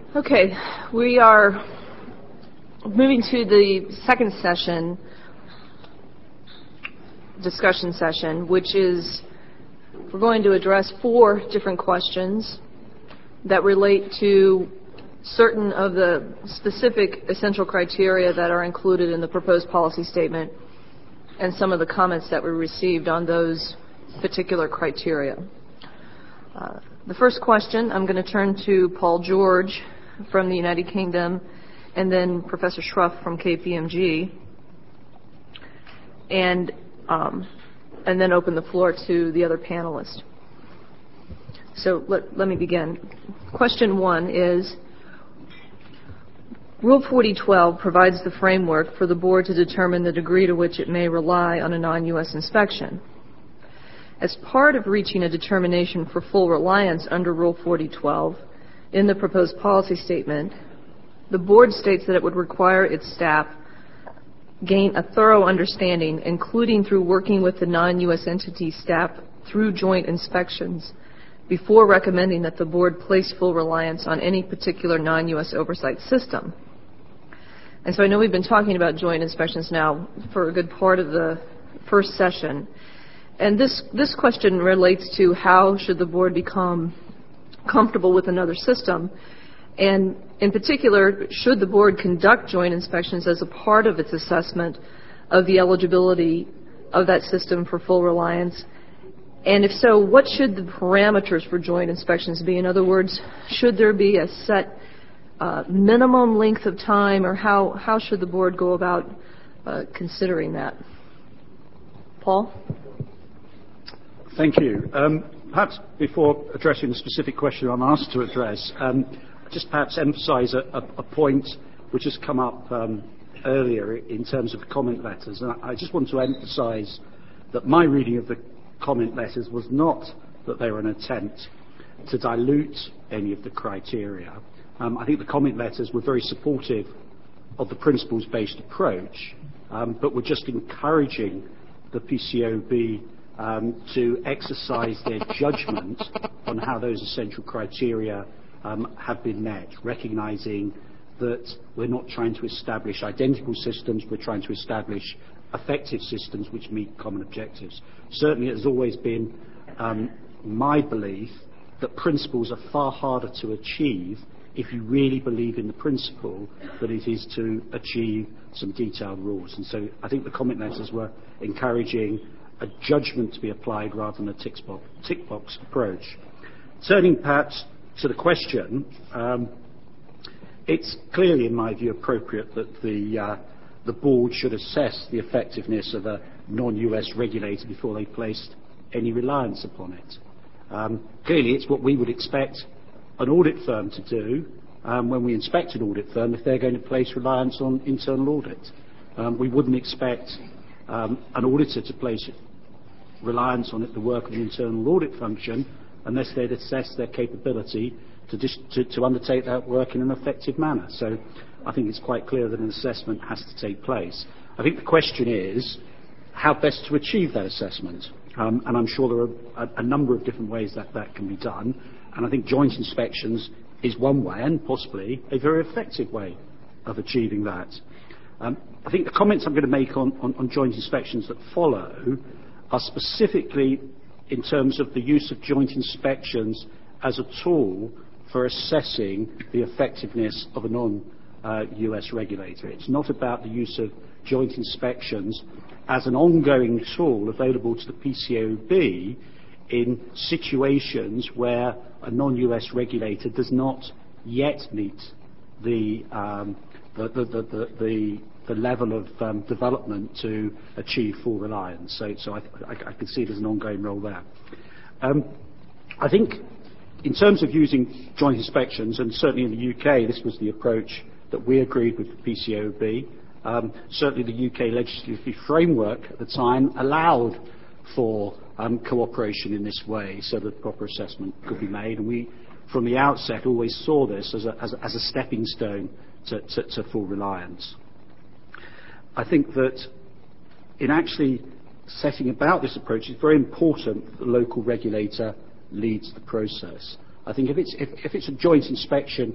Okay, we are moving to the second session, discussion session, which is we're going to address 4 different questions that relate to certain of the specific essential criteria that are included in the proposed policy statement and some of the comments that we received on those particular criteria. The first question, I'm going to turn to Paul George from the United Kingdom and then Professor Schruff from KPMG, and then open the floor to the other panelists. So let me begin. Question 1 is, Rule 4012 provides the framework for the board to determine the degree to which it may rely on a non-U.S. inspection. As part of reaching a determination for full reliance under Rule 4012, in the proposed policy statement, the board states that it would require its staff gain a thorough understanding, including through working with the non-U.S. entity staff through joint inspections, before recommending that the board place full reliance on any particular non-U.S. oversight system. And so I know we've been talking about joint inspections now for a good part of the first session. And this question relates to how should the board become comfortable with another system, and in particular, should the board conduct joint inspections as a part of its assessment of the eligibility of that system for full reliance? And if so, what should the parameters for joint inspections be? In other words, should there be a set minimum length of time, or how should the board go about considering that? Paul? Thank you. Perhaps before addressing the specific question I'm asked to address, just perhaps emphasize a point which has come up earlier in terms of comment letters. And I just want to emphasize that my reading of the comment letters was not that they were an attempt to dilute any of the criteria. I think the comment letters were very supportive of the principles-based approach, but were just encouraging the PCAOB to exercise their judgment on how those essential criteria have been met, recognizing that we're not trying to establish identical systems, we're trying to establish effective systems which meet common objectives. Certainly it has always been my belief that principles are far harder to achieve if you really believe in the principle that it is to achieve some detailed rules. And so I think the comment letters were encouraging a judgment to be applied rather than a tick box approach. Turning perhaps to the question, it's clearly, in my view, appropriate that the board should assess the effectiveness of a non-US regulator before they placed any reliance upon it. Clearly, it's what we would expect an audit firm to do when we inspect an audit firm if they're going to place reliance on internal audit. We wouldn't expect an auditor to place reliance on the work of the internal audit function unless they'd assess their capability to undertake that work in an effective manner. So I think it's quite clear that an assessment has to take place. I think the question is how best to achieve that assessment. And I'm sure there are a number of different ways that can be done. And I think joint inspections is one way, and possibly a very effective way of achieving that. I think the comments I'm going to make on joint inspections that follow are specifically in terms of the use of joint inspections as a tool for assessing the effectiveness of a non-US regulator. It's not about the use of joint inspections as an ongoing tool available to the PCAOB in situations where a non-US regulator does not yet meet the level of development to achieve full reliance. So I can see there's an ongoing role there. I think in terms of using joint inspections, and certainly in the UK this was the approach that we agreed with the PCAOB, certainly the UK legislative framework at the time allowed for cooperation in this way so that proper assessment could be made, and we from the outset always saw this as a stepping stone to full reliance. I think that in actually setting about this approach, it's very important that the local regulator leads the process. I think if it's a joint inspection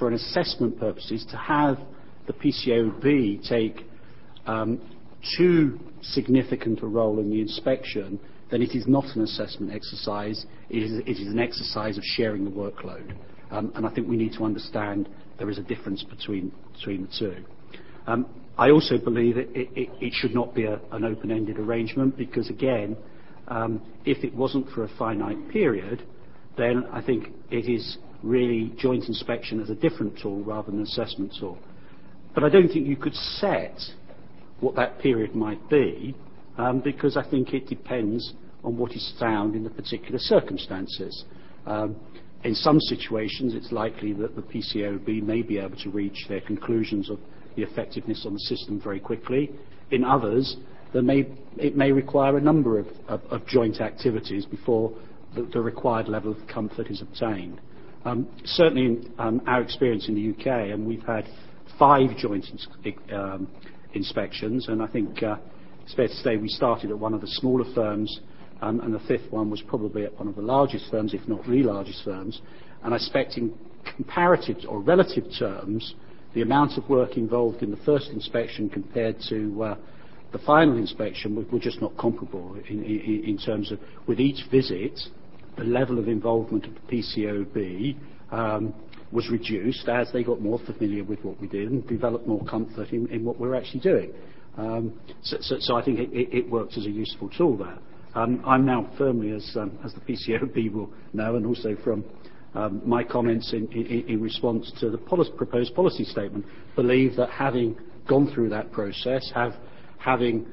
for an assessment purposes, to have the PCAOB take too significant a role in the inspection, then it is not an assessment exercise. It is an exercise of sharing the workload. And I think we need to understand there is a difference between the two. I also believe it should not be an open-ended arrangement because, again, if it wasn't for a finite period, then I think it is really joint inspection as a different tool rather than an assessment tool. But I don't think you could set what that period might be because I think it depends on what is found in the particular circumstances. In some situations, it's likely that the PCAOB may be able to reach their conclusions of the effectiveness on the system very quickly. In others, it may require a number of joint activities before the required level of comfort is obtained. Certainly in our experience in the UK, and we've had 5 joint inspections, and I think it's fair to say we started at one of the smaller firms, and the 5th one was probably at one of the largest firms, if not the largest firms. And I expect in comparative or relative terms, the amount of work involved in the first inspection compared to the final inspection were just not comparable in terms of, with each visit, the level of involvement of the PCAOB was reduced as they got more familiar with what we did and developed more comfort in what we're actually doing. So I think it works as a useful tool there. I'm now firmly, as the PCAOB will know, and also from my comments in response to the proposed policy statement, believe that having gone through that process, having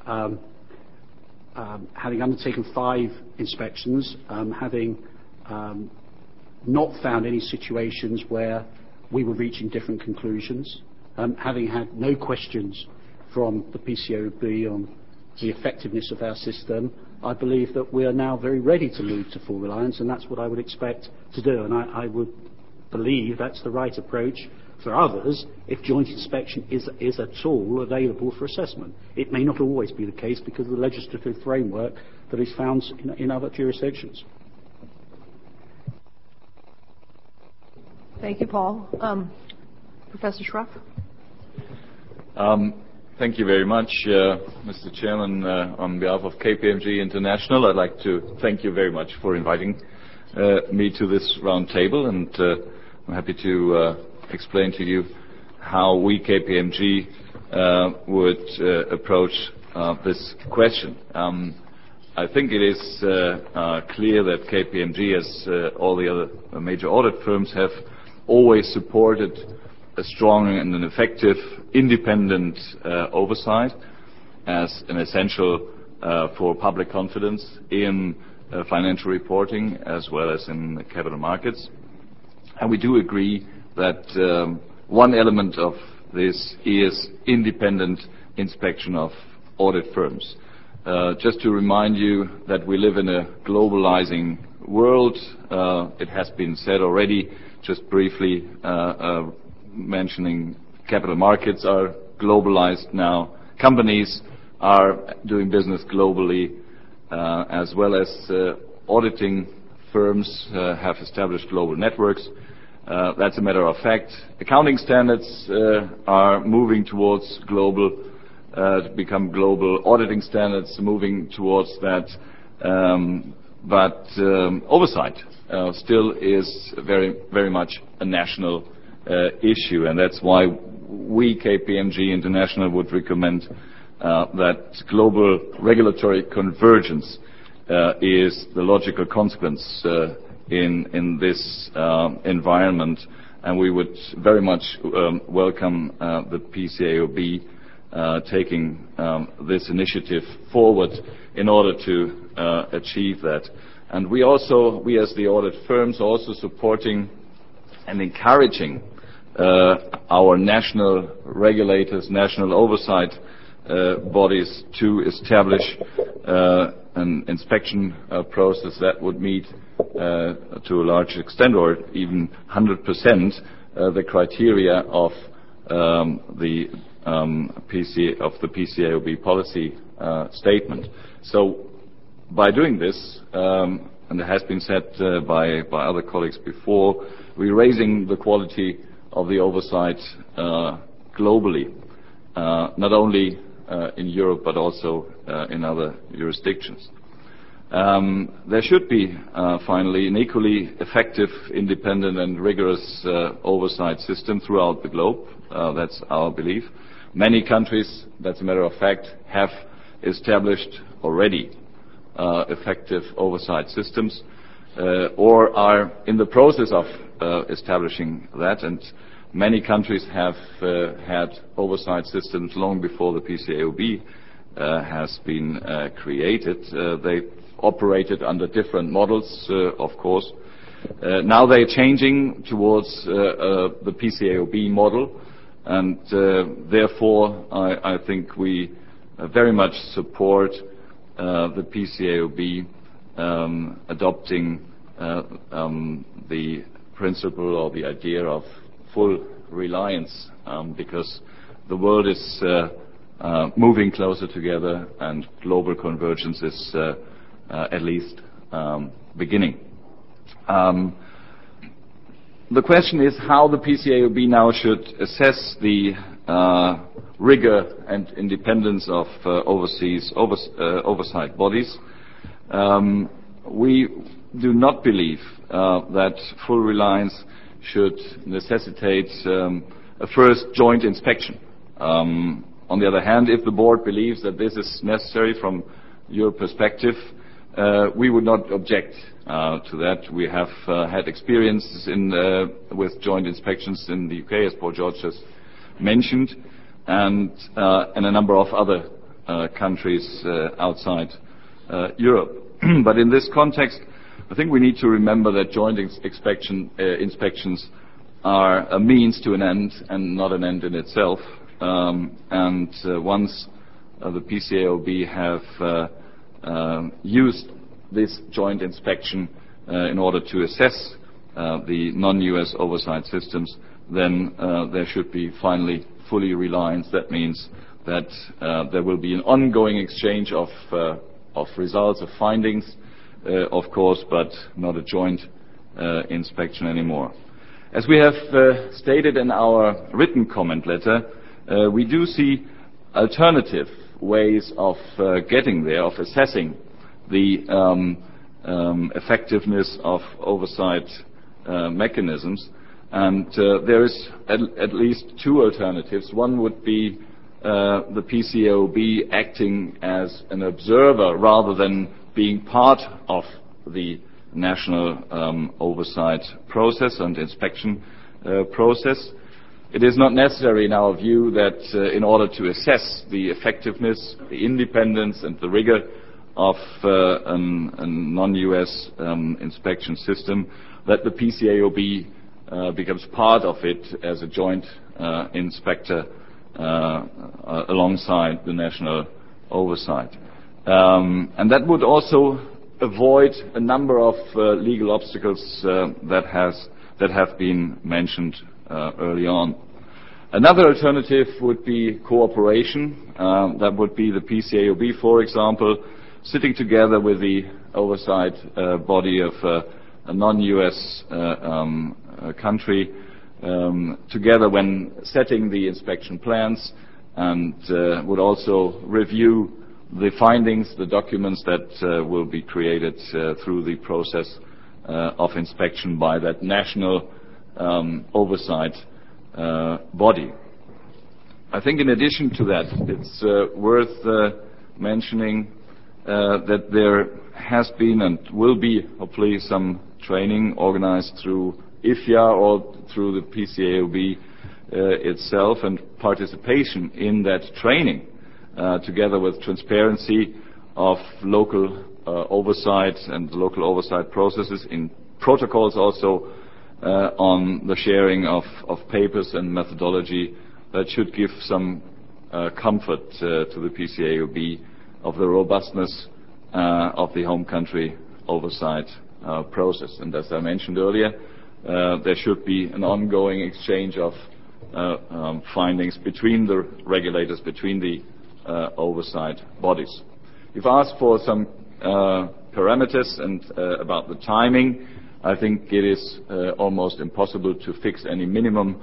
undertaken 5 inspections, having not found any situations where we were reaching different conclusions, having had no questions from the PCAOB on the effectiveness of our system, I believe that we are now very ready to move to full reliance, and that's what I would expect to do. And I would believe that's the right approach for others if joint inspection is a tool available for assessment. It may not always be the case because of the legislative framework that is found in other jurisdictions. Thank you, Paul. Professor Schroff? Thank you very much, Mr. Chairman. On behalf of KPMG International, I'd like to thank you very much for inviting me to this round table, and I'm happy to explain to you how we, KPMG, would approach this question. I think it is clear that KPMG, as all the other major audit firms, have always supported a strong and an effective independent oversight as an essential for public confidence in financial reporting as well as in capital markets. And we do agree that one element of this is independent inspection of audit firms. Just to remind you that we live in a globalizing world. It has been said already, just briefly mentioning capital markets are globalized now. Companies are doing business globally, as well as auditing firms have established global networks. That's a matter of fact. Accounting standards are moving towards global, to become global. Auditing standards moving towards that. But oversight still is very, very much a national issue, and that's why we, KPMG International, would recommend that global regulatory convergence is the logical consequence in this environment, and we would very much welcome the PCAOB taking this initiative forward in order to achieve that. And we as the audit firms, are also supporting and encouraging our national regulators, national oversight bodies to establish an inspection process that would meet to a large extent, or even 100%, the criteria of the PCAOB policy statement. So by doing this, and it has been said by other colleagues before, we're raising the quality of the oversight globally, not only in Europe but also in other jurisdictions. There should be, finally, an equally effective, independent and rigorous oversight system throughout the globe. That's our belief. Many countries, that's a matter of fact, have established already effective oversight systems or are in the process of establishing that, and many countries have had oversight systems long before the PCAOB has been created. They operated under different models, of course. Now they're changing towards the PCAOB model, and therefore I think we very much support the PCAOB adopting the principle or the idea of full reliance, because the world is moving closer together and global convergence is at least beginning. The question is how the PCAOB now should assess the rigor and independence of overseas oversight bodies. We do not believe that full reliance should necessitate a first joint inspection. On the other hand, if the board believes that this is necessary from your perspective, we would not object to that. We have had experiences with joint inspections in the UK, as Paul George has mentioned, and a number of other countries outside Europe. But in this context, I think we need to remember that joint inspections are a means to an end and not an end in itself. Once the PCAOB have used this joint inspection in order to assess the non-US oversight systems, then there should be finally fully reliance. That means that there will be an ongoing exchange of results, of findings, of course, but not a joint inspection anymore. As we have stated in our written comment letter, we do see alternative ways of getting there, of assessing the effectiveness of oversight mechanisms. And there is at least two alternatives. One would be the PCAOB acting as an observer rather than being part of the national oversight process and inspection process. It is not necessary in our view that in order to assess the effectiveness, the independence and the rigor of a non-US inspection system, that the PCAOB becomes part of it as a joint inspector alongside the national oversight. And that would also avoid a number of legal obstacles that have been mentioned early on. Another alternative would be cooperation. That would be the PCAOB, for example, sitting together with the oversight body of a non-US country, together when setting the inspection plans, and would also review the findings, the documents that will be created through the process of inspection by that national oversight body. I think in addition to that, it's worth mentioning that there has been and will be hopefully some training organized through IFIA or through the PCAOB itself, and participation in that training together with transparency of local oversight and local oversight processes, in protocols also on the sharing of papers and methodology, that should give some comfort to the PCAOB of the robustness of the home country oversight process. And as I mentioned earlier, there should be an ongoing exchange of findings between the regulators, between the oversight bodies. You've asked for some parameters and about the timing. I think it is almost impossible to fix any minimum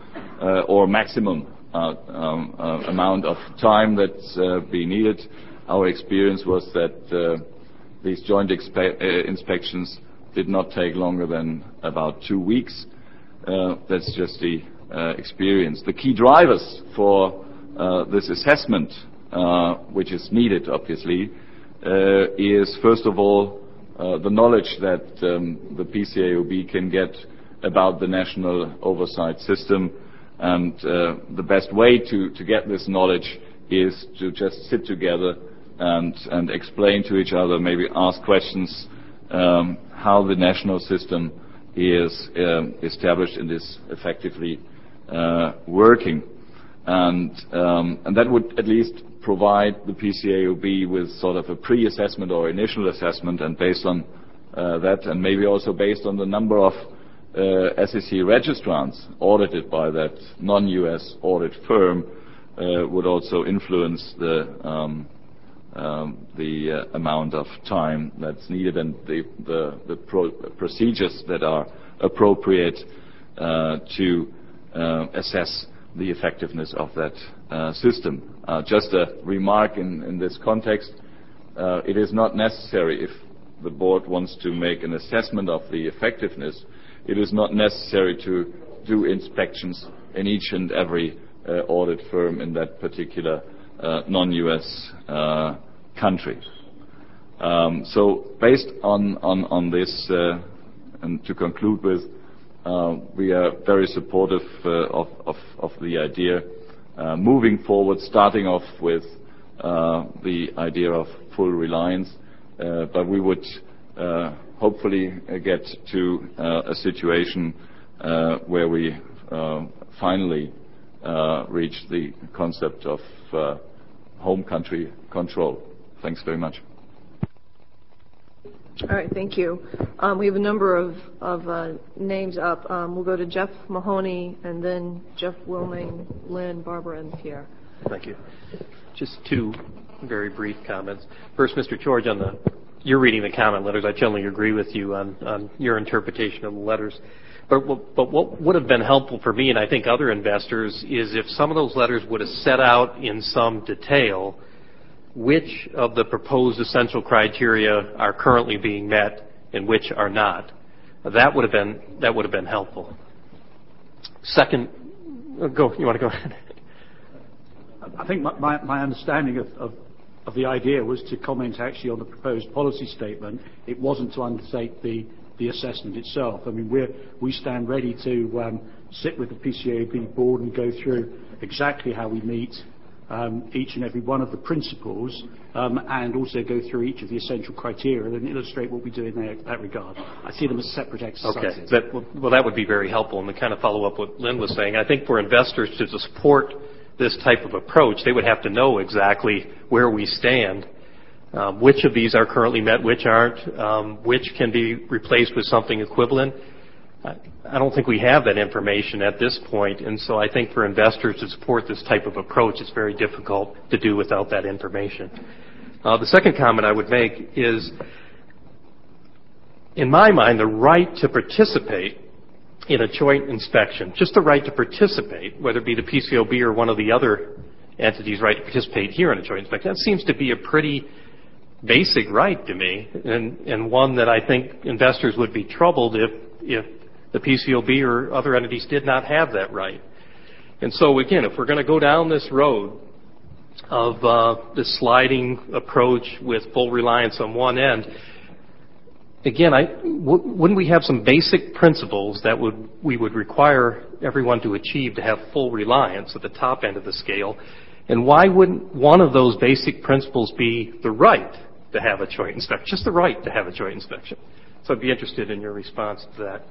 or maximum amount of time that's being needed. Our experience was that these joint inspections did not take longer than about 2 weeks. That's just the experience. The key drivers for this assessment, which is needed, obviously, is first of all the knowledge that the PCAOB can get about the national oversight system, and the best way to get this knowledge is to just sit together and explain to each other, maybe ask questions, how the national system is established and is effectively working. And that would at least provide the PCAOB with sort of a pre-assessment or initial assessment, and based on that, and maybe also based on the number of SEC registrants audited by that non-US audit firm, would also influence the amount of time that's needed and the procedures that are appropriate to assess the effectiveness of that system. Just a remark in this context, it is not necessary, if the board wants to make an assessment of the effectiveness, it is not necessary to do inspections in each and every audit firm in that particular non-US country. So based on this, and to conclude with, we are very supportive of the idea moving forward, starting off with the idea of full reliance, but we would hopefully get to a situation where we finally reach the concept of home country control. Thanks very much. All right, thank you. We have a number of names up. We'll go to Jeff Mahoney, and then Jeff Wilming, Lynn, Barbara, and Pierre. Thank you. Just two very brief comments. First, Mr. George, you're reading the comment letters. I generally agree with you on your interpretation of the letters. But what would have been helpful for me, and I think other investors, is if some of those letters would have set out in some detail which of the proposed essential criteria are currently being met and which are not. That would have been helpful. Second, you want to go ahead? I think my understanding of the idea was to comment actually on the proposed policy statement. It wasn't to undertake the assessment itself. I mean, we stand ready to sit with the PCAOB board and go through exactly how we meet each and every one of the principles, and also go through each of the essential criteria and illustrate what we do in that regard. I see them as separate exercises. Okay. That would be very helpful. And to kind of follow up what Lynn was saying, I think for investors to support this type of approach, they would have to know exactly where we stand, which of these are currently met, which aren't, which can be replaced with something equivalent. I don't think we have that information at this point, and so I think for investors to support this type of approach, it's very difficult to do without that information. The second comment I would make is, in my mind, the right to participate in a joint inspection, just the right to participate, whether it be the PCAOB or one of the other entities' right to participate here in a joint inspection, that seems to be a pretty basic right to me, and one that I think investors would be troubled if the PCAOB or other entities did not have that right. And so, again, if we're going to go down this road of this sliding approach with full reliance on one end, again, wouldn't we have some basic principles that we would require everyone to achieve to have full reliance at the top end of the scale? And why wouldn't one of those basic principles be the right to have a joint inspection, just the right to have a joint inspection? So I'd be interested in your response to that.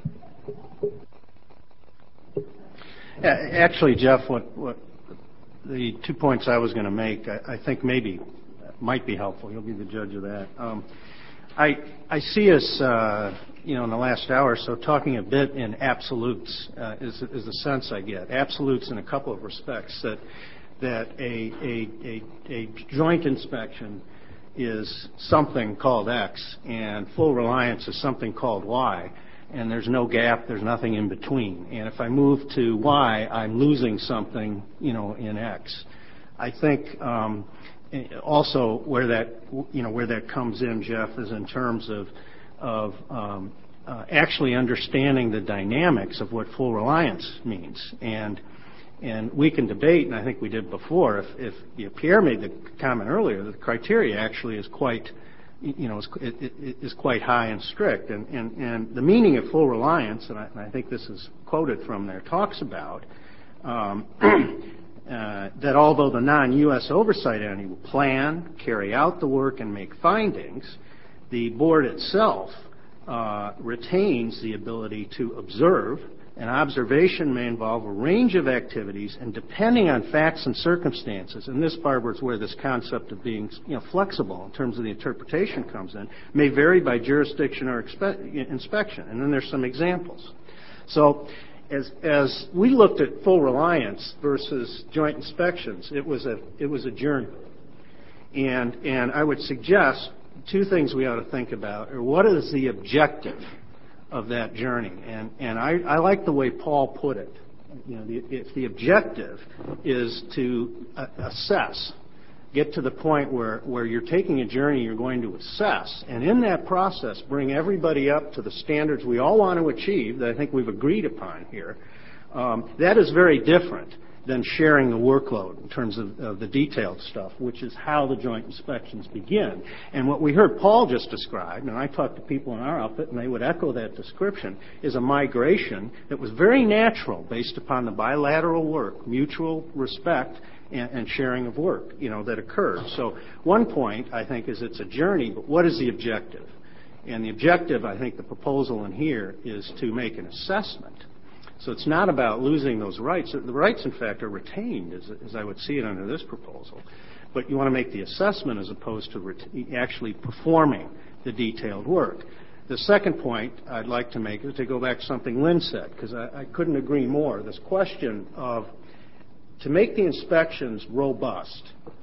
Actually, Jeff, what the 2 points I was going to make, I think maybe might be helpful. You'll be the judge of that. I see us, in the last hour or so, talking a bit in absolutes, is the sense I get. Absolutes in a couple of respects, that a joint inspection is something called X, and full reliance is something called Y. and there's no gap, there's nothing in between. And if I move to Y, I'm losing something, in X. I think also where that comes in, Jeff, is in terms of actually understanding the dynamics of what full reliance means. And we can debate, and I think we did before, if Pierre made the comment earlier that the criteria actually is quite is quite high and strict. And the meaning of full reliance, and I think this is quoted from there, talks about that although the non-U.S. oversight entity will plan, carry out the work, and make findings, the board itself retains the ability to observe. And observation may involve a range of activities, and depending on facts and circumstances, and this, Barbara, is where this concept of being flexible in terms of the interpretation comes in, may vary by jurisdiction or inspection. And then there's some examples. So as we looked at full reliance versus joint inspections, it was a journey. And I would suggest two things we ought to think about are what is the objective of that journey. And I like the way Paul put it. If the objective is to assess, get to the point where you're taking a journey you're going to assess, and in that process bring everybody up to the standards we all want to achieve that I think we've agreed upon here, that is very different than sharing the workload in terms of the detailed stuff, which is how the joint inspections begin. And what we heard Paul just describe, and I talked to people in our outfit and they would echo that description, is a migration that was very natural based upon the bilateral work, mutual respect, and sharing of work, that occurred. So one point, I think, is it's a journey, but what is the objective? And the objective, I think the proposal in here is to make an assessment. So it's not about losing those rights. The rights, in fact, are retained, as I would see it under this proposal. But you want to make the assessment as opposed to actually performing the detailed work. The second point I'd like to make is to go back to something Lynn said, because I couldn't agree more. This question of to make the inspections robust,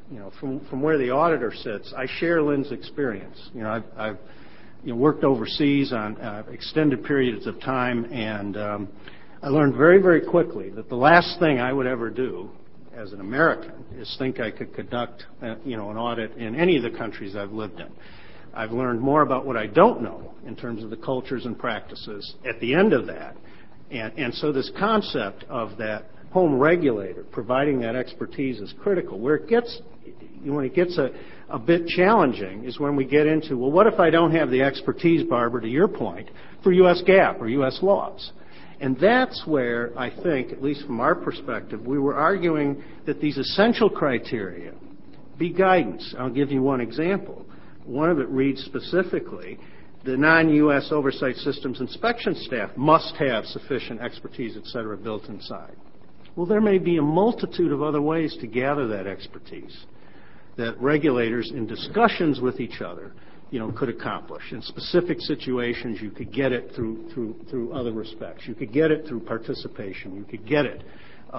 from where the auditor sits, I share Lynn's experience. I've worked overseas on extended periods of time, and I learned very, very quickly that the last thing I would ever do as an American is think I could conduct an audit in any of the countries I've lived in. I've learned more about what I don't know in terms of the cultures and practices at the end of that. And so this concept of that home regulator providing that expertise is critical. Where it gets, when it gets a bit challenging is when we get into, well, what if I don't have the expertise, Barbara, to your point, for U.S. GAAP or U.S. laws? And that's where I think, at least from our perspective, we were arguing that these essential criteria be guidance. I'll give you one example. One of it reads specifically, the non-U.S. oversight systems inspection staff must have sufficient expertise, et cetera, built inside. Well, there may be a multitude of other ways to gather that expertise that regulators in discussions with each other could accomplish. In specific situations, you could get it through other respects. You could get it through participation. You could get it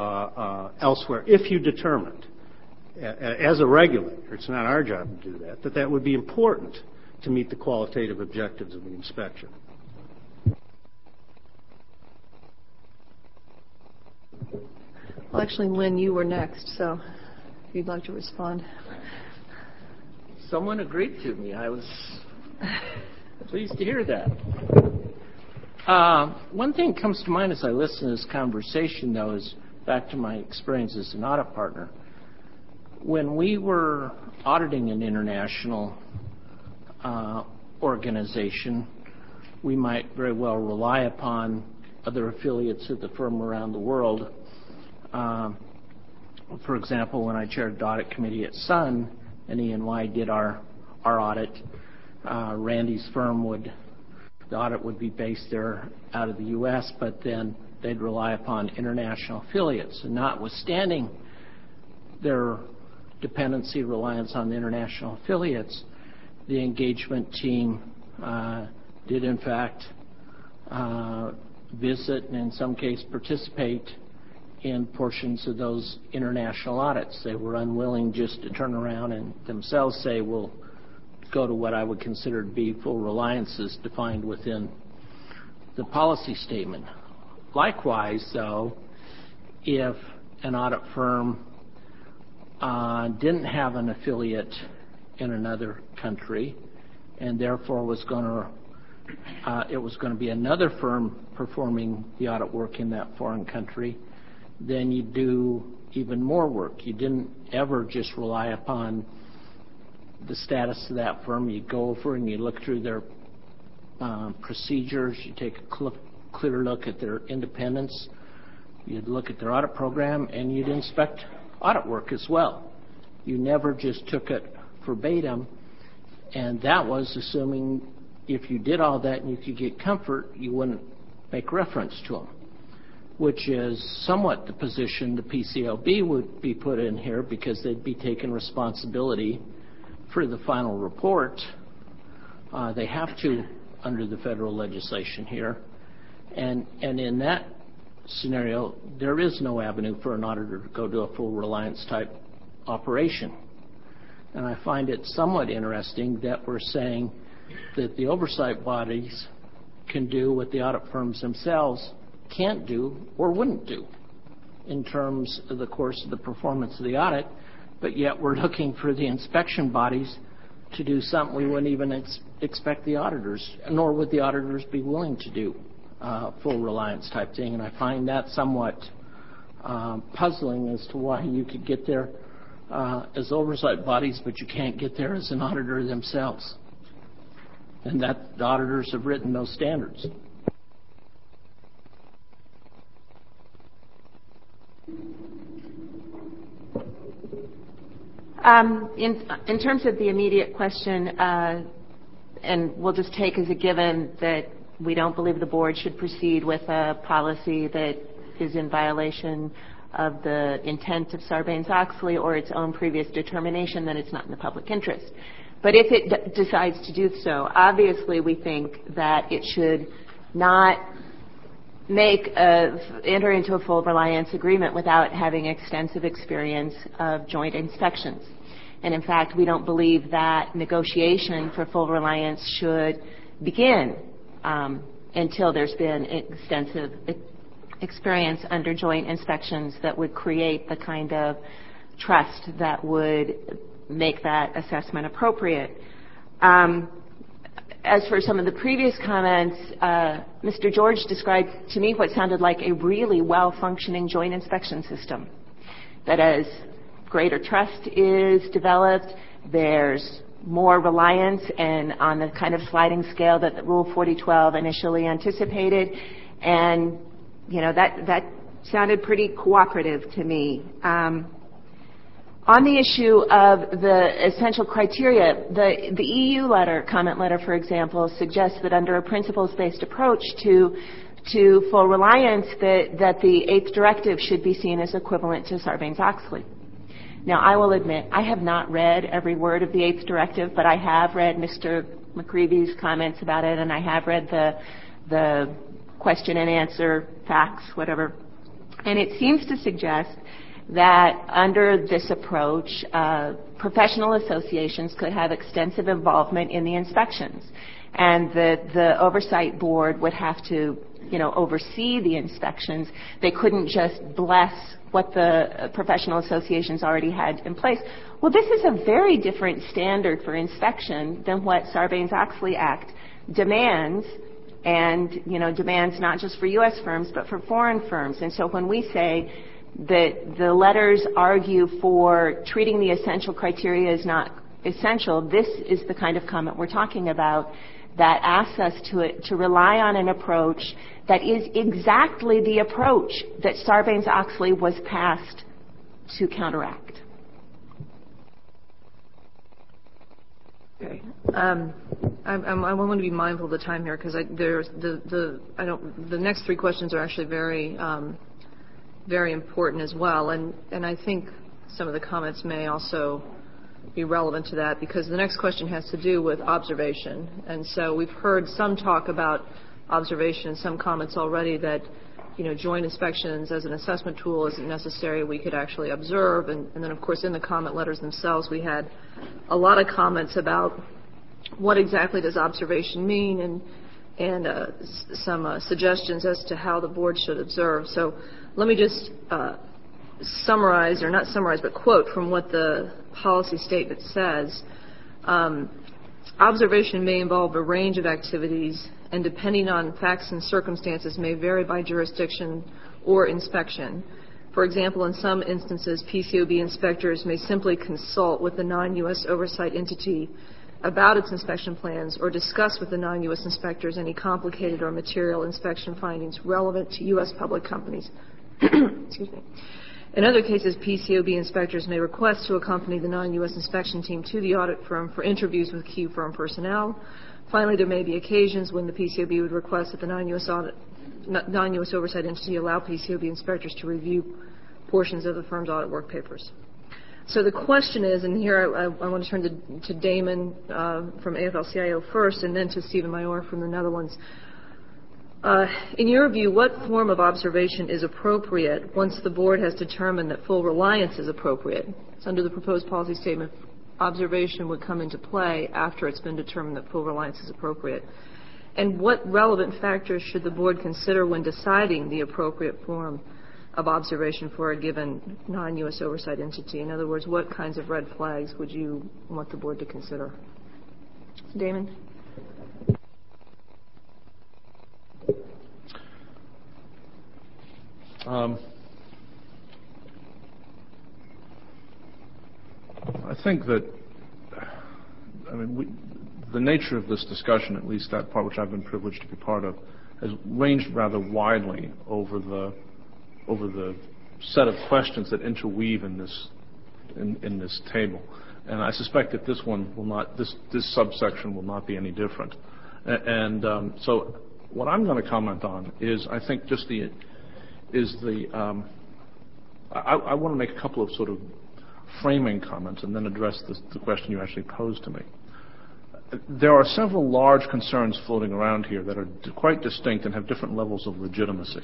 elsewhere if you determined, as a regulator, it's not our job to do that, that would be important to meet the qualitative objectives of the inspection. Well, actually, Lynn, you were next, so if you'd like to respond. Someone agreed to me. I was pleased to hear that. One thing that comes to mind as I listen to this conversation, though, is back to my experience as an audit partner. When we were auditing an international organization, we might very well rely upon other affiliates of the firm around the world. For example, when I chaired the audit committee at Sun, and E&Y did our audit, Randy's firm the audit would be based there out of the U.S., but then they'd rely upon international affiliates. And notwithstanding their dependency, reliance on the international affiliates, the engagement team did in fact visit and in some cases participate in portions of those international audits. They were unwilling just to turn around and themselves say, we'll go to what I would consider to be full reliances defined within the policy statement. Likewise, though, if an audit firm didn't have an affiliate in another country, and therefore it was going to be another firm performing the audit work in that foreign country, then you do even more work. You didn't ever just rely upon the status of that firm. You go over and you look through their procedures. You take a clear look at their independence. You'd look at their audit program, and you'd inspect audit work as well. You never just took it verbatim, and that was assuming if you did all that and you could get comfort, you wouldn't make reference to them, which is somewhat the position the PCLB would be put in here, because they'd be taking responsibility for the final report. They have to under the federal legislation here. And in that scenario, there is no avenue for an auditor to go to a full reliance type operation. And I find it somewhat interesting that we're saying that the oversight bodies can do what the audit firms themselves can't do or wouldn't do in terms of the course of the performance of the audit, but yet we're looking for the inspection bodies to do something we wouldn't even expect the auditors, nor would the auditors be willing to do full reliance type thing. And I find that somewhat puzzling as to why you could get there as oversight bodies, but you can't get there as an auditor themselves. And that the auditors have written those standards. In terms of the immediate question, and we'll just take as a given that we don't believe the board should proceed with a policy that is in violation of the intent of Sarbanes-Oxley or its own previous determination, then it's not in the public interest. But if it decides to do so, obviously we think that it should not enter into a full reliance agreement without having extensive experience of joint inspections. And in fact, we don't believe that negotiation for full reliance should begin until there's been extensive experience under joint inspections that would create the kind of trust that would make that assessment appropriate. As for some of the previous comments, Mr. George described to me what sounded like a really well-functioning joint inspection system. That as greater trust is developed, there's more reliance and on the kind of sliding scale that the Rule 4012 initially anticipated. And, you know, that sounded pretty cooperative to me. On the issue of the essential criteria, the EU letter, comment letter, for example, suggests that under a principles-based approach to full reliance, that the 8th directive should be seen as equivalent to Sarbanes-Oxley. Now, I will admit, I have not read every word of the 8th directive, but I have read Mr. McCreevy's comments about it, and I have read the question and answer facts, whatever. And it seems to suggest that under this approach, professional associations could have extensive involvement in the inspections, and the oversight board would have to, you know, oversee the inspections. They couldn't just bless what the professional associations already had in place. Well, this is a very different standard for inspection than what Sarbanes-Oxley Act demands, and, you know, demands not just for U.S. firms, but for foreign firms. And so when we say that the letters argue for treating the essential criteria as not essential, this is the kind of comment we're talking about that asks us to rely on an approach that is exactly the approach that Sarbanes-Oxley was passed to counteract. Okay. I want to be mindful of the time here because the next three questions are actually very very important as well, and I think some of the comments may also be relevant to that, because the next question has to do with observation. And so we've heard some talk about observation, some comments already that, you know, joint inspections as an assessment tool isn't necessary. We could actually observe, and then of course in the comment letters themselves we had a lot of comments about what exactly does observation mean, and some suggestions as to how the board should observe. So let me just summarize, or not summarize, but quote from what the policy statement says. Observation may involve a range of activities, and depending on facts and circumstances may vary by jurisdiction or inspection. For example, in some instances, PCOB inspectors may simply consult with the non-U.S. oversight entity about its inspection plans or discuss with the non-U.S. inspectors any complicated or material inspection findings relevant to U.S. public companies. Excuse me. In other cases, PCOB inspectors may request to accompany the non-U.S. inspection team to the audit firm for interviews with key firm personnel. Finally, there may be occasions when the PCOB would request that the non-U.S. oversight entity allow PCOB inspectors to review portions of the firm's audit work papers. So the question is, and here I want to turn to Damon from AFL-CIO first, and then to Stephen Mayor from the Netherlands. In your view, what form of observation is appropriate once the board has determined that full reliance is appropriate? So under the proposed policy statement, observation would come into play after it's been determined that full reliance is appropriate. And what relevant factors should the board consider when deciding the appropriate form of observation for a given non-U.S. oversight entity? In other words, what kinds of red flags would you want the board to consider? Damon? I think that, the nature of this discussion, at least that part which I've been privileged to be part of, has ranged rather widely over the set of questions that interweave in this table, and I suspect that this one will not. This subsection will not be any different. And so, what I'm going to comment on is, I think, just I want to make a couple of sort of framing comments and then address the question you actually posed to me. There are several large concerns floating around here that are quite distinct and have different levels of legitimacy.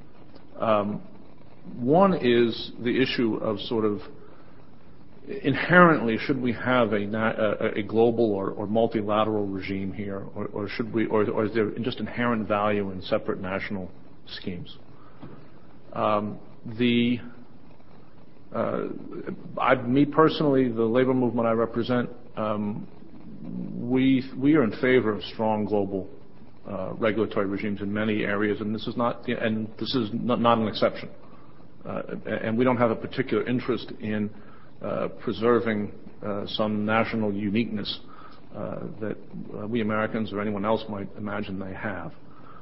One is the issue of sort of inherently, should we have a global or multilateral regime here, or should we, or is there just inherent value in separate national schemes? Me personally, the labor movement I represent, we are in favor of strong global regulatory regimes in many areas, and this is not an exception. And we don't have a particular interest in preserving some national uniqueness that we Americans or anyone else might imagine they have.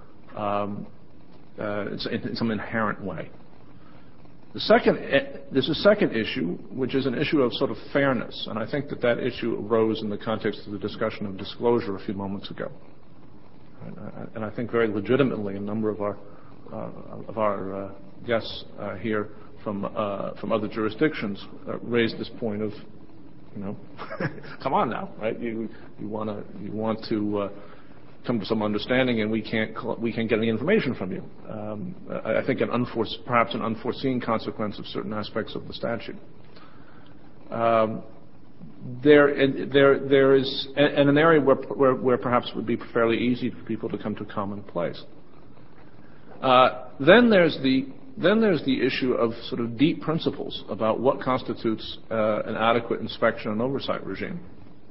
In some inherent way. There's a second issue, which is an issue of sort of fairness, and I think that issue arose in the context of the discussion of disclosure a few moments ago. And I think very legitimately a number of our guests here from other jurisdictions raised this point of, come on now, right? You want to come to some understanding, and we can't get any information from you. I think perhaps an unforeseen consequence of certain aspects of the statute. There is an area where perhaps it would be fairly easy for people to come to a common place. Then there's the issue of sort of deep principles about what constitutes an adequate inspection and oversight regime.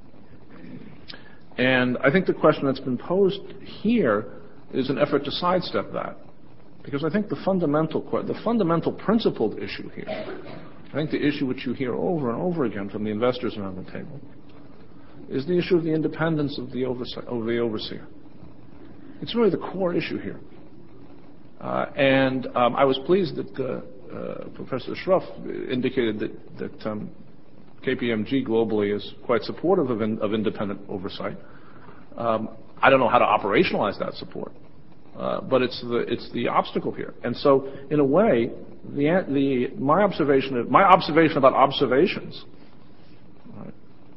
And I think the question that's been posed here is an effort to sidestep that, because I think the fundamental principled issue here, I think the issue which you hear over and over again from the investors around the table, is the issue of the independence of the overseer. It's really the core issue here. And I was pleased that Professor Schruff indicated that KPMG globally is quite supportive of independent oversight. I don't know how to operationalize that support, but it's the obstacle here. And so, in a way, my observation about observations, right,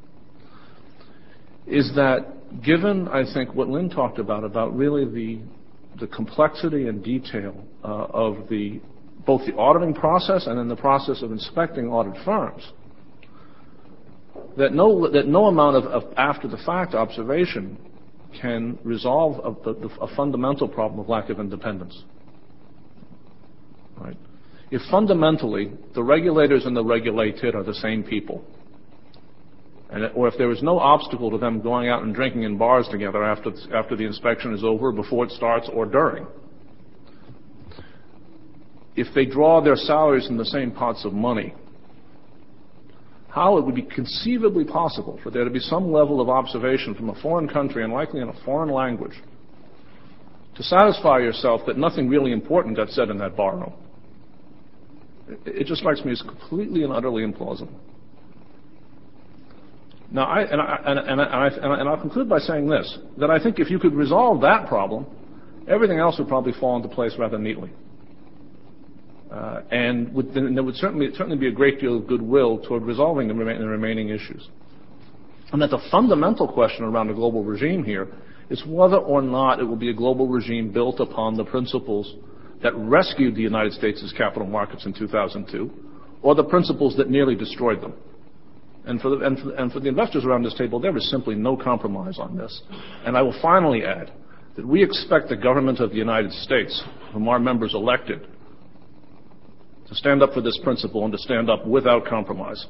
is that given, I think, what Lynn talked about really the complexity and detail of both the auditing process and then the process of inspecting audit firms, that no amount of after the fact observation can resolve a fundamental problem of lack of independence. Right? If fundamentally the regulators and the regulated are the same people, or if there is no obstacle to them going out and drinking in bars together after the inspection is over, before it starts, or during, if they draw their salaries from the same pots of money, how it would be conceivably possible for there to be some level of observation from a foreign country, and likely in a foreign language, to satisfy yourself that nothing really important got said in that bar room? It just strikes me as completely and utterly implausible. Now, I'll conclude by saying this, that I think if you could resolve that problem, everything else would probably fall into place rather neatly. And there would certainly be a great deal of goodwill toward resolving the remaining issues. And that the fundamental question around a global regime here is whether or not it will be a global regime built upon the principles that rescued the United States' capital markets in 2002, or the principles that nearly destroyed them. And for the investors around this table, there is simply no compromise on this. And I will finally add that we expect the government of the United States, whom our members elected, to stand up for this principle and to stand up without compromise.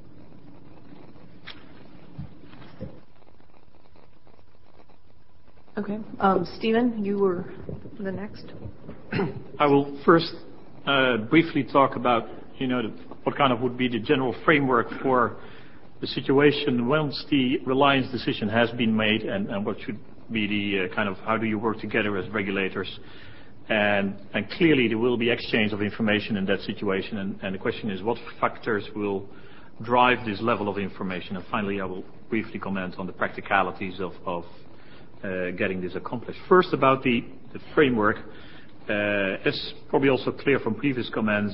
Okay. Stephen, you were the next. I will first briefly talk about, what kind of would be the general framework for the situation once the Reliance decision has been made, and what should be the kind of how do you work together as regulators. And clearly there will be exchange of information in that situation, and the question is what factors will drive this level of information. And finally I will briefly comment on the practicalities of getting this accomplished. First, about the framework. It's probably also clear from previous comments,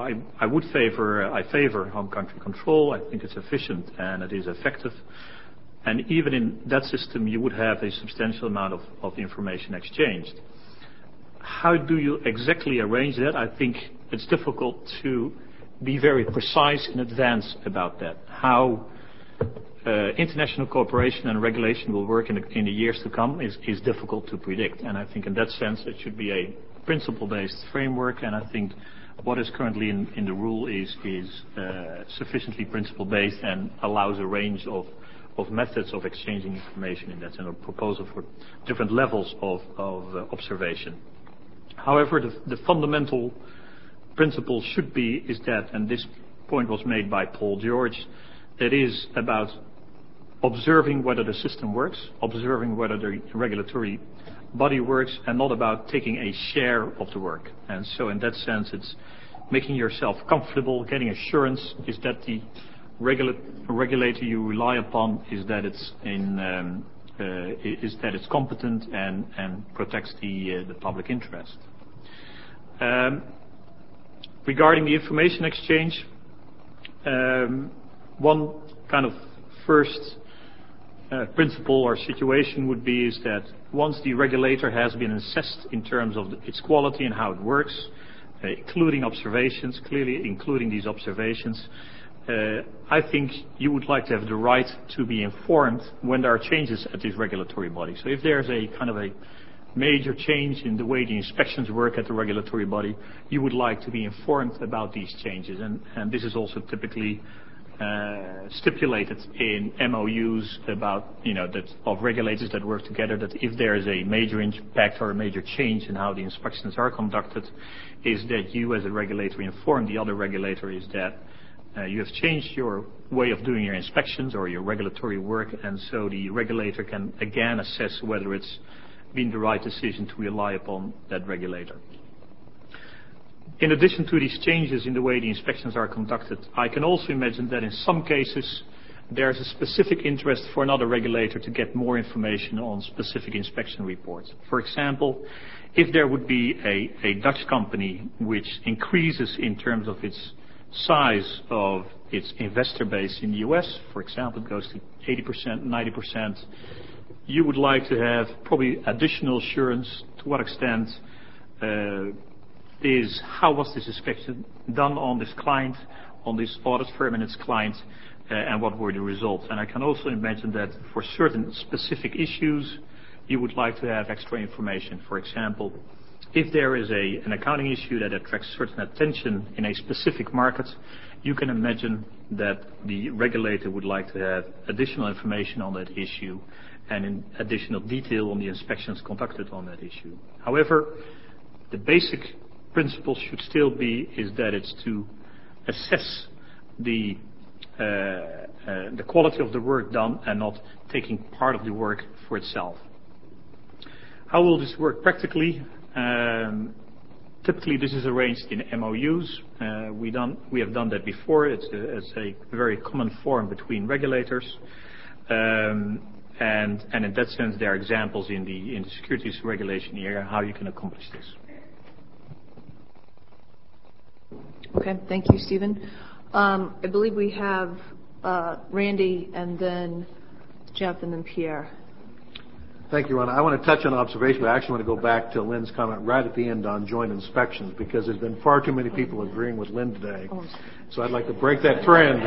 I favor home country control. I think it's efficient and it is effective. And even in that system, you would have a substantial amount of information exchanged. How do you exactly arrange that? I think it's difficult to be very precise in advance about that. How international cooperation and regulation will work in the years to come is difficult to predict. And I think in that sense it should be a principle-based framework, and I think what is currently in the rule is sufficiently principle-based and allows a range of methods of exchanging information in that, and a proposal for different levels of observation. However, the fundamental principle should be is that, and this point was made by Paul George, that is about observing whether the system works, observing whether the regulatory body works, and not about taking a share of the work. And so in that sense, it's making yourself comfortable, getting assurance is that the regulator you rely upon is that it's competent and protects the public interest. Regarding the information exchange, one kind of first principle or situation would be is that once the regulator has been assessed in terms of its quality and how it works, including observations, clearly including these observations, I think you would like to have the right to be informed when there are changes at this regulatory body. So if there's a kind of a major change in the way the inspections work at the regulatory body, you would like to be informed about these changes. And this is also typically stipulated in MOUs about, that of regulators that work together, that if there is a major impact or a major change in how the inspections are conducted, is that you as a regulator inform the other regulator is that you have changed your way of doing your inspections or your regulatory work, and so the regulator can again assess whether it's been the right decision to rely upon that regulator. In addition to these changes in the way the inspections are conducted, I can also imagine that in some cases there's a specific interest for another regulator to get more information on specific inspection reports. For example, if there would be a Dutch company which increases in terms of its size of its investor base in the US, for example, it goes to 80%, 90%, you would like to have probably additional assurance to what extent how was this inspection done on this client, on this audit firm and its client, and what were the results. And I can also imagine that for certain specific issues, you would like to have extra information. For example, if there is an accounting issue that attracts certain attention in a specific market, you can imagine that the regulator would like to have additional information on that issue and in additional detail on the inspections conducted on that issue. However, the basic principle should still be is that it's to assess the quality of the work done and not taking part of the work for itself. How will this work practically? Typically, this is arranged in MOUs. We have done that before. It's a very common form between regulators, and in that sense, there are examples in the securities regulation area how you can accomplish this. Okay, thank you, Stephen. I believe we have Randy, and then Jeff, and then Pierre. Thank you, Ron. I want to touch on an observation, but I actually want to go back to Lynn's comment right at the end on joint inspections, because there's been far too many people agreeing with Lynn today. So I'd like to break that trend.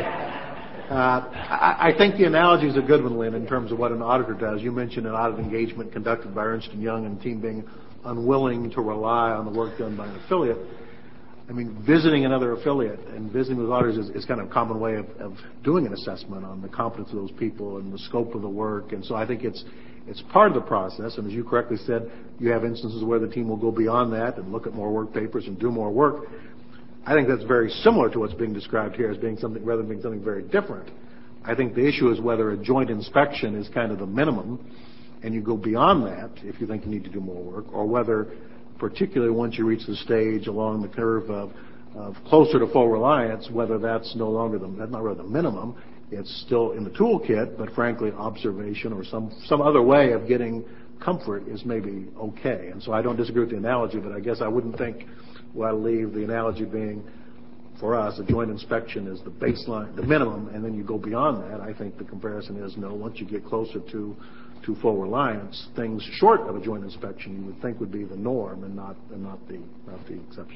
I think the analogy is a good one, Lynn, in terms of what an auditor does. You mentioned an audit engagement conducted by Ernst & Young and the team being unwilling to rely on the work done by an affiliate. I mean, visiting another affiliate and visiting with auditors is kind of a common way of doing an assessment on the competence of those people and the scope of the work. And so I think it's part of the process. And as you correctly said, you have instances where the team will go beyond that and look at more work papers and do more work. I think that's very similar to what's being described here as being something rather than being something very different. I think the issue is whether a joint inspection is kind of the minimum and you go beyond that if you think you need to do more work, or whether, particularly once you reach the stage along the curve of closer to full reliance, whether that's no longer that's not really the minimum. It's still in the toolkit, but frankly, observation or some other way of getting comfort is maybe okay. And so I don't disagree with the analogy, but I guess I wouldn't think I'll leave the analogy being, for us, a joint inspection is the baseline, the minimum, and then you go beyond that. I think the comparison is no. Once you get closer to full reliance, things short of a joint inspection you would think would be the norm and not the exception.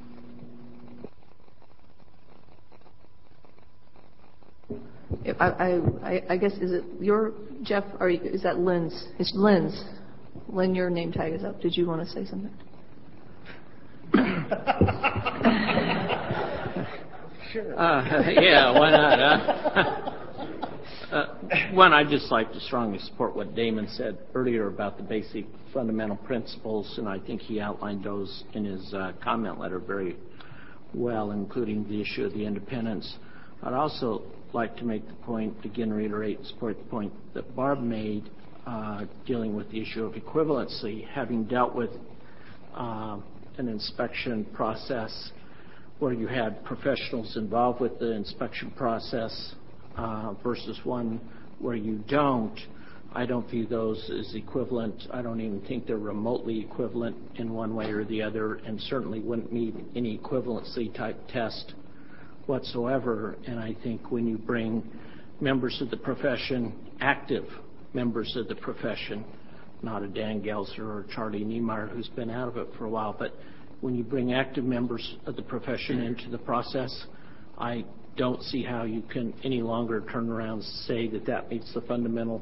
I guess, is it your, Jeff, or is that Lynn's? It's Lynn's. Lynn, your name tag is up. Did you want to say something? Sure. Yeah, why not? One, I'd just like to strongly support what Damon said earlier about the basic fundamental principles, and I think he outlined those in his comment letter very well, including the issue of the independence. I'd also like to make the point, again, reiterate and support the point that Barb made dealing with the issue of equivalency, having dealt with an inspection process where you had professionals involved with the inspection process versus one where you don't. I don't view those as equivalent. I don't even think they're remotely equivalent in one way or the other, and certainly wouldn't meet any equivalency type test whatsoever. And I think when you bring members of the profession, active members of the profession, not a Dan Gelser or Charlie Niemeyer who's been out of it for a while, but when you bring active members of the profession into the process, I don't see how you can any longer turn around and say that that meets the fundamental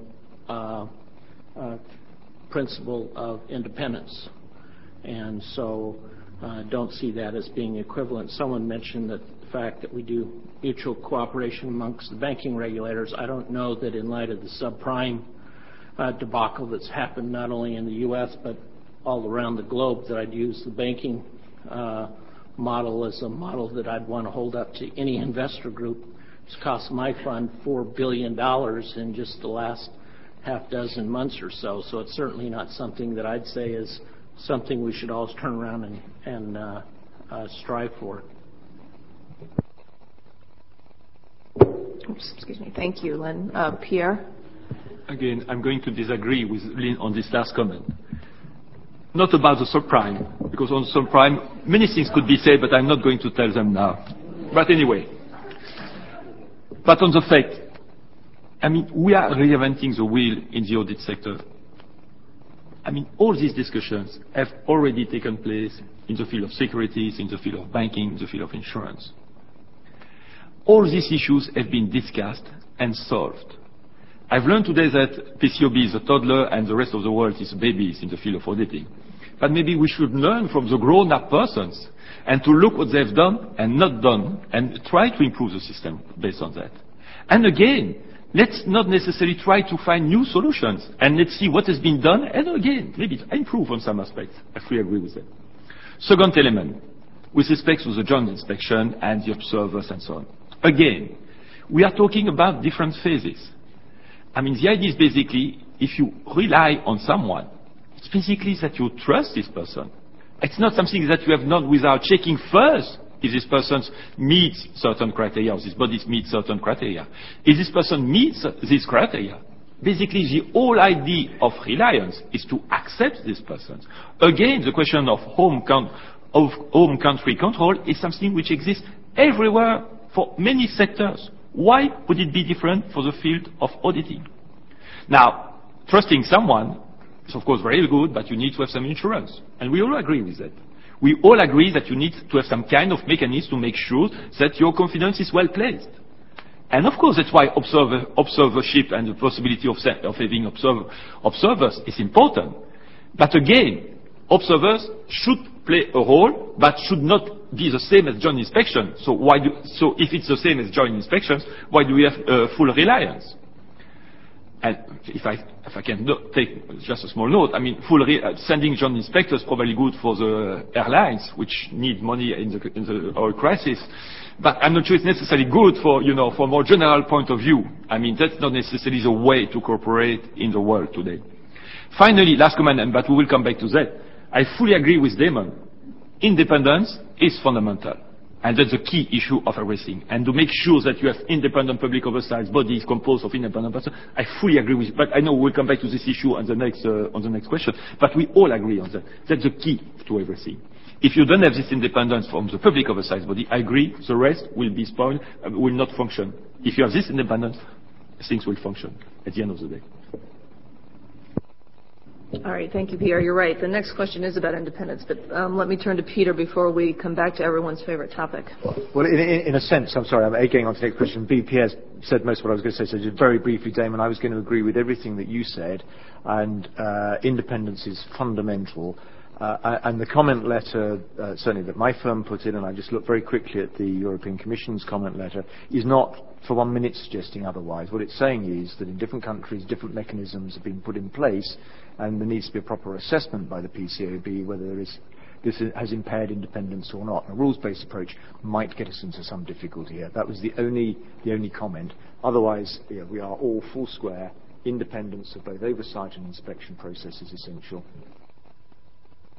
principle of independence. And so don't see that as being equivalent. Someone mentioned that the fact that we do mutual cooperation amongst the banking regulators. I don't know that in light of the subprime debacle that's happened not only in the U.S. but all around the globe, that I'd use the banking model as a model that I'd want to hold up to any investor group. It's cost my fund $4 billion in just the last half dozen months or so. So it's certainly not something that I'd say is something we should always turn around and strive for. Oops, excuse me. Thank you, Lynn. Pierre? Again, I'm going to disagree with Lynn on this last comment. Not about the subprime, because on subprime, many things could be said, but I'm not going to tell them now. But anyway. But on the fact, I mean, we are reinventing the wheel in the audit sector. I mean, all these discussions have already taken place in the field of securities, in the field of banking, in the field of insurance. All these issues have been discussed and solved. I've learned today that PCAOB is a toddler and the rest of the world is babies in the field of auditing. But maybe we should learn from the grown-up persons and to look what they've done and not done and try to improve the system based on that. And again, let's not necessarily try to find new solutions, and let's see what has been done, and again, maybe improve on some aspects. I fully agree with that. Second element, with respect to the joint inspection and the observers and so on. Again, we are talking about different phases. I mean, the idea is basically, if you rely on someone, it's basically that you trust this person. It's not something that you have done without checking first if this person meets certain criteria, or this body meets certain criteria. If this person meets these criteria, basically the whole idea of reliance is to accept this person. Again, the question of home country control is something which exists everywhere for many sectors. Why would it be different for the field of auditing? Now, trusting someone is of course very good, but you need to have some insurance. And we all agree with that. We all agree that you need to have some kind of mechanism to make sure that your confidence is well placed. And of course, that's why observership and the possibility of having observers is important. But again, observers should play a role, but should not be the same as joint inspection. So if it's the same as joint inspections, why do we have full reliance? And if I can take just a small note, I mean, sending joint inspectors is probably good for the airlines, which need money in the oil crisis. But I'm not sure it's necessarily good for, from a more general point of view. I mean, that's not necessarily the way to cooperate in the world today. Finally, last comment, but we will come back to that. I fully agree with Damon. Independence is fundamental. And that's the key issue of everything. And to make sure that you have independent public oversight bodies composed of independent persons, I fully agree with you. But I know we'll come back to this issue on the next question. But we all agree on that. That's the key to everything. If you don't have this independence from the public oversight body, I agree, the rest will be spoiled, will not function. If you have this independence, things will function at the end of the day. All right. Thank you, Pierre. You're right. The next question is about independence, but let me turn to Peter before we come back to everyone's favorite topic. Well, in a sense, I'm sorry, I'm getting on to the next question. Pierre said most of what I was going to say, so just very briefly, Damon, I was going to agree with everything that you said, and independence is fundamental. And the comment letter, certainly that my firm put in, and I just looked very quickly at the European Commission's comment letter, is not for 1 minute suggesting otherwise. What it's saying is that in different countries, different mechanisms have been put in place, and there needs to be a proper assessment by the PCAOB whether this has impaired independence or not. A rules-based approach might get us into some difficulty here. That was the only comment. Otherwise, we are all full square. Independence of both oversight and inspection process is essential.